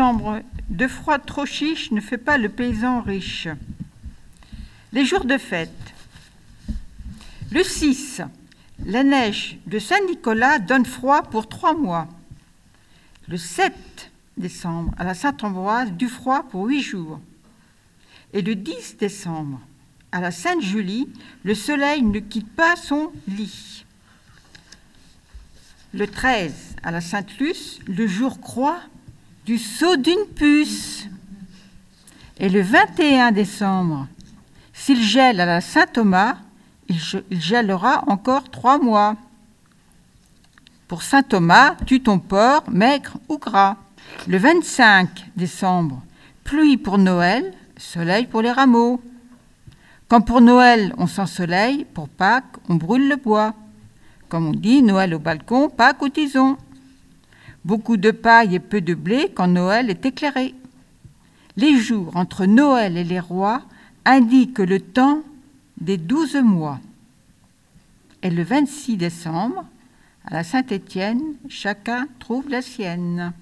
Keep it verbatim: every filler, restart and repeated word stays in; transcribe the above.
décembre, de froid trop chiche ne fait pas le paysan riche. Les jours de fête. Le six, la neige de Saint-Nicolas donne froid pour trois mois. Le sept décembre, à la Sainte-Ambroise, du froid pour huit jours. Et le dix décembre, à la Sainte-Julie, le soleil ne quitte pas son lit. Le treize, à la Sainte-Luce, le jour croît du saut d'une puce. Et le vingt et un décembre, s'il gèle à la Saint-Thomas, il gèlera encore trois mois. Pour Saint-Thomas, tue ton porc, maigre ou gras. Le vingt-cinq décembre, pluie pour Noël, soleil pour les rameaux. Quand pour Noël on s'ensoleille, pour Pâques on brûle le bois. Comme on dit, Noël au balcon, Pâques au tison. Beaucoup de paille et peu de blé quand Noël est éclairé. Les jours entre Noël et les rois indiquent le temps des douze mois. Et le vingt-six décembre, à la Saint-Étienne, chacun trouve la sienne.